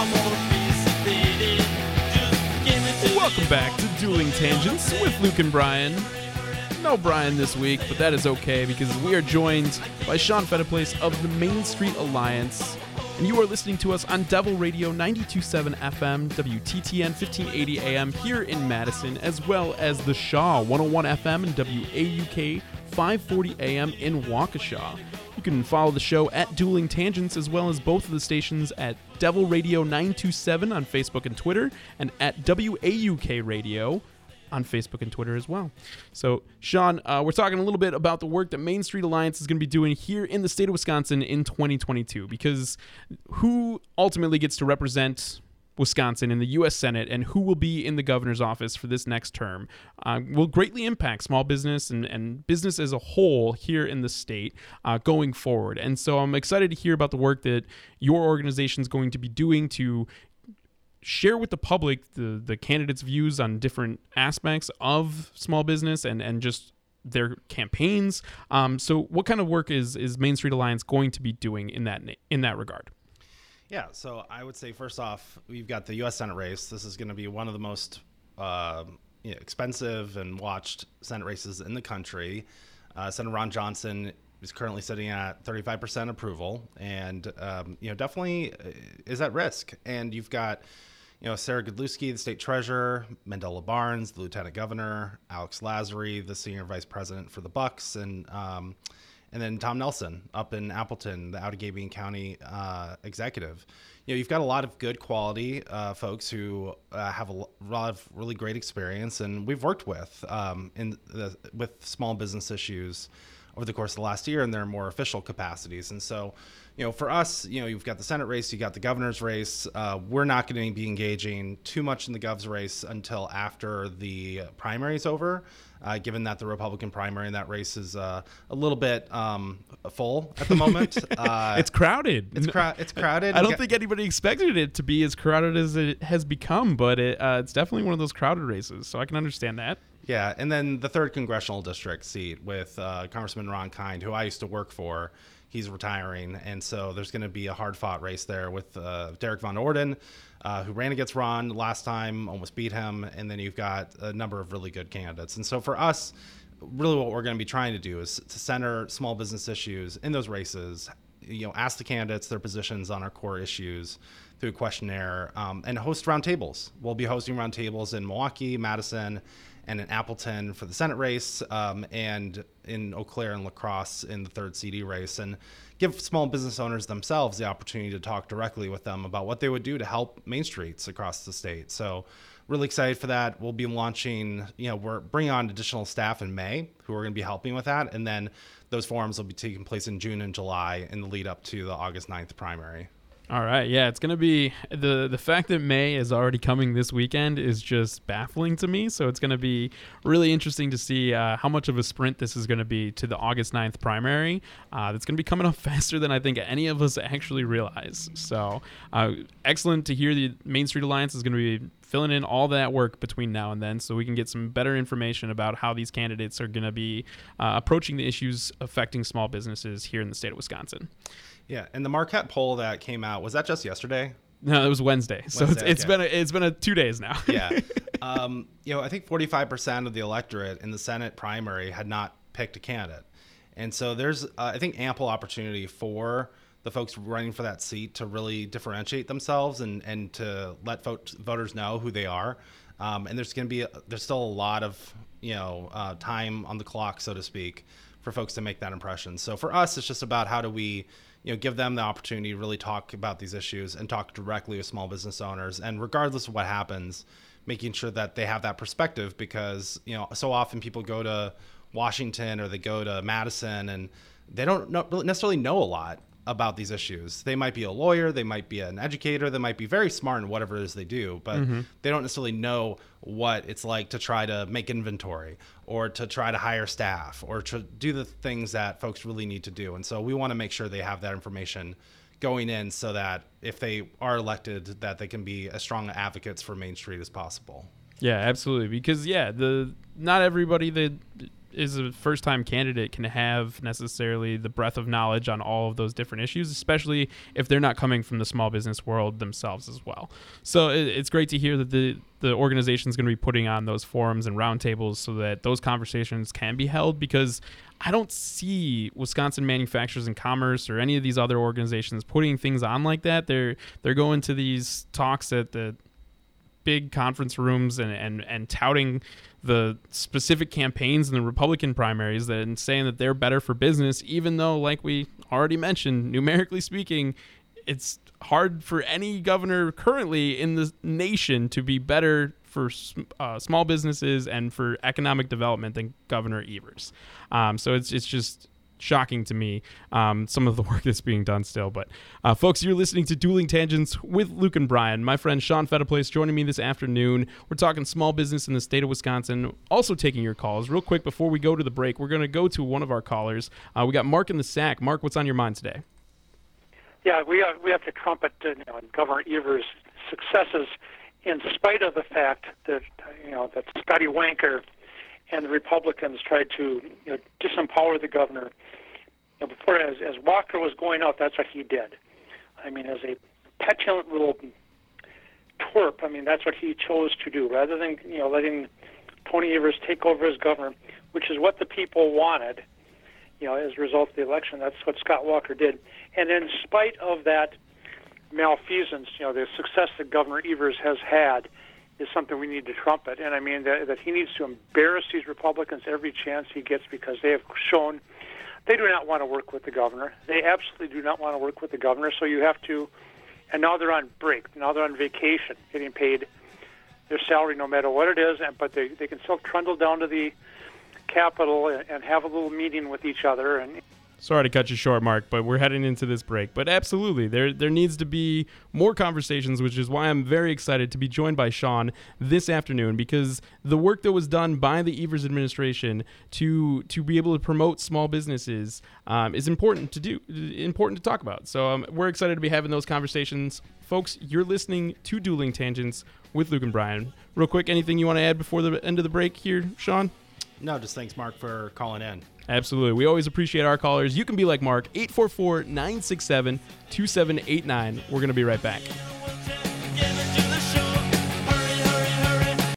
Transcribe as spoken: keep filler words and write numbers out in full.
Welcome back to Dueling Tangents with Luke and Brian. No Brian this week, but that is okay because we are joined by Sean Fettiplace of the Main Street Alliance. And you are listening to us on Devil Radio ninety-two point seven F M, W T T N fifteen eighty A M here in Madison, as well as the Shaw one oh one F M and W A U K five forty A M in Waukesha. You can follow the show at Dueling Tangents, as well as both of the stations at Devil Radio nine two seven on Facebook and Twitter, and at W A U K Radio on Facebook and Twitter as well. So, Sean, uh, we're talking a little bit about the work that Main Street Alliance is going to be doing here in the state of Wisconsin in twenty twenty-two, because who ultimately gets to represent Wisconsin in the U S Senate and who will be in the governor's office for this next term uh, will greatly impact small business and, and business as a whole here in the state uh, going forward. And so I'm excited to hear about the work that your organization is going to be doing to share with the public the, the candidates' views on different aspects of small business and, and just their campaigns. Um, so what kind of work is, is Main Street Alliance going to be doing in that in that regard? Yeah, so I would say first off, we've got the U S Senate race. This is going to be one of the most uh, you know, expensive and watched Senate races in the country. Uh, Senator Ron Johnson is currently sitting at thirty-five percent approval, and um, you know definitely is at risk. And you've got you know Sarah Godlewski, the state treasurer, Mandela Barnes, the lieutenant governor, Alex Lazary, the senior vice president for the Bucks, and um, and then Tom Nelson up in Appleton, the Outagamie County uh, executive. You know, you've got a lot of good quality uh, folks who uh, have a lot of really great experience, and we've worked with um, in the, with small business issues over the course of the last year in their more official capacities. And so, you know, for us, you know, you've got the Senate race, you got the governor's race. Uh, we're not going to be engaging too much in the gov's race until after the primary is over. Uh, given that the Republican primary in that race is uh, a little bit um, full at the moment. Uh, it's crowded. It's, cro- it's crowded. I don't think anybody expected it to be as crowded as it has become, but it, uh, it's definitely one of those crowded races, so I can understand that. Yeah, and then the third congressional district seat with uh, Congressman Ron Kind, who I used to work for. He's retiring, and so there's going to be a hard-fought race there with uh, Derek Von Orden, uh, who ran against Ron last time, almost beat him, and then you've got a number of really good candidates. And so for us, really what we're going to be trying to do is to center small business issues in those races, you know, ask the candidates their positions on our core issues through a questionnaire, um, and host roundtables. We'll be hosting roundtables in Milwaukee, Madison, and in Appleton for the Senate race, um, and in Eau Claire and La Crosse in the third C D race, and give small business owners themselves the opportunity to talk directly with them about what they would do to help Main Streets across the state. So really excited for that. We'll be launching, you know, we're bringing on additional staff in May who are going to be helping with that, and then those forums will be taking place in June and July in the lead up to the August ninth primary. All right, yeah, it's going to be, the the fact that May is already coming this weekend is just baffling to me, so it's going to be really interesting to see uh, how much of a sprint this is going to be to the August ninth primary. Uh, that's going to be coming up faster than I think any of us actually realize. So uh, excellent to hear the Main Street Alliance is going to be filling in all that work between now and then so we can get some better information about how these candidates are going to be uh, approaching the issues affecting small businesses here in the state of Wisconsin. Yeah, and the Marquette poll that came out, was that just yesterday? No, it was Wednesday. So Wednesday, it's, it's okay. been a, it's been a two days now. Yeah. Um, you know, I think forty-five percent of the electorate in the Senate primary had not picked a candidate. And so there's, uh, I think, ample opportunity for the folks running for that seat to really differentiate themselves and, and to let vote, voters know who they are. Um, and there's going to be, a, there's still a lot of, you know, uh, time on the clock, so to speak, for folks to make that impression. So for us, it's just about how do we, you know, give them the opportunity to really talk about these issues and talk directly with small business owners. And regardless of what happens, making sure that they have that perspective, because, you know, so often people go to Washington or they go to Madison and they don't know, really necessarily know a lot about these issues. They might be a lawyer, they might be an educator, they might be very smart in whatever it is they do, but mm-hmm. they don't necessarily know what it's like to try to make inventory or to try to hire staff or to do the things that folks really need to do. And so we want to make sure they have that information going in so that if they are elected, that they can be as strong advocates for Main Street as possible. Yeah, absolutely. Because, yeah, the not everybody that is a first-time candidate can have necessarily the breadth of knowledge on all of those different issues, especially if they're not coming from the small business world themselves as well. So it, it's great to hear that the the organization is going to be putting on those forums and roundtables so that those conversations can be held, because I don't see Wisconsin Manufacturers and Commerce or any of these other organizations putting things on like that. They're they're going to these talks at the big conference rooms and, and, and touting the specific campaigns in the Republican primaries that, and saying that they're better for business, even though, like we already mentioned, numerically speaking, it's hard for any governor currently in the nation to be better for uh, small businesses and for economic development than Governor Evers. Um, so it's it's just shocking to me, um, some of the work that's being done still. But uh, folks, you're listening to Dueling Tangents with Luke and Brian. My friend Sean Fetterplace joining me this afternoon. We're talking small business in the state of Wisconsin, also taking your calls. Real quick, before we go to the break, we're going to go to one of our callers. Uh, we got Mark in the Sack. Mark, what's on your mind today? Yeah, we have, we have to trumpet uh, you know, Governor Evers' successes in spite of the fact that, you know, that Scotty Wanker and the Republicans tried to, you know, disempower the governor. You know, before, as, as Walker was going out, that's what he did. I mean, as a petulant little twerp, I mean, that's what he chose to do, rather than, you know, letting Tony Evers take over as governor, which is what the people wanted. You know, as a result of the election, that's what Scott Walker did. And in spite of that malfeasance, you know, the success that Governor Evers has had is something we need to trumpet. And I mean that, that he needs to embarrass these Republicans every chance he gets, because they have shown they do not want to work with the governor. They absolutely do not want to work with the governor. So you have to, and now they're on break. Now they're on vacation, getting paid their salary no matter what it is, and, but they, they can still trundle down to the Capitol and, and have a little meeting with each other. And Sorry to cut you short, Mark, but we're heading into this break. But absolutely, there there needs to be more conversations, which is why I'm very excited to be joined by Sean this afternoon, because the work that was done by the Evers administration to to be able to promote small businesses um, is important to do, important to talk about. So um, we're excited to be having those conversations. Folks, you're listening to Dueling Tangents with Luke and Brian. Real quick, anything you want to add before the end of the break here, Sean? No, just thanks, Mark, for calling in. Absolutely. We always appreciate our callers. You can be like Mark, eight four four, nine six seven, two seven eight nine. We're going to be right back.